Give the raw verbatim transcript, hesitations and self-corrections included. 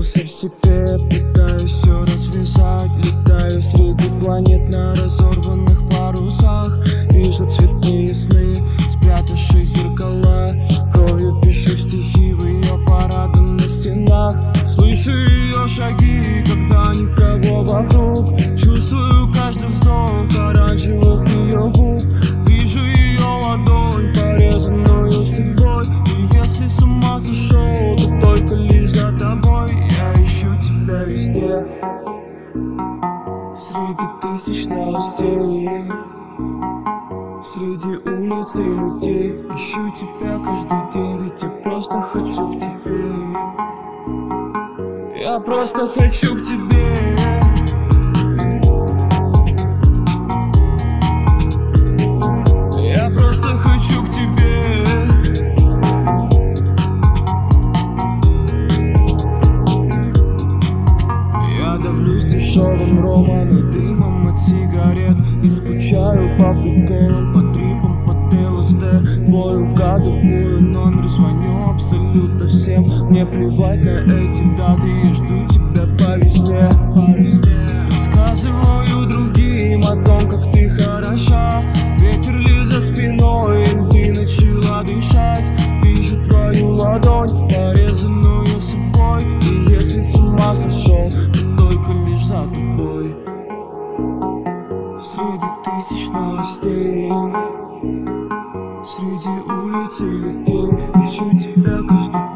Закрылся в себе, пытаюсь все развязать. Летаю среди планет на разорванных парусах. Вижу цветные сны, спрятавшие зеркала. Кровью пишу стихи в ее парадном на стенах. Слышу ее шаги, когда никого вокруг. Чувствую каждый вздох оранжевых ее губ. Вижу ее ладонь, порезанную судьбой. И если с ума сошел, то только лишь за тобой. Я ищу тебя везде, среди тысяч новостей, среди улиц и людей. Ищу тебя каждый день, ведь я просто хочу к тебе. Я просто хочу к тебе. Я просто хочу к тебе. Я давлюсь дешевым ромом и дымом от сигарет. И скучаю по приколам, по трипам, по ТЛСД. Твой угадываю номер, звоню абсолютно всем. Мне плевать на эти даты, я жду тебя по весне. Рассказываю другим о том, как ты хороша. Ветер лишь за спиной, и ты начала дышать. Вижу твою ладонь, порезанную судьбой. И если с ума сошел, то только лишь за тобой. Среди тысяч новостей, среди улиц и людей. Ищу тебя каждый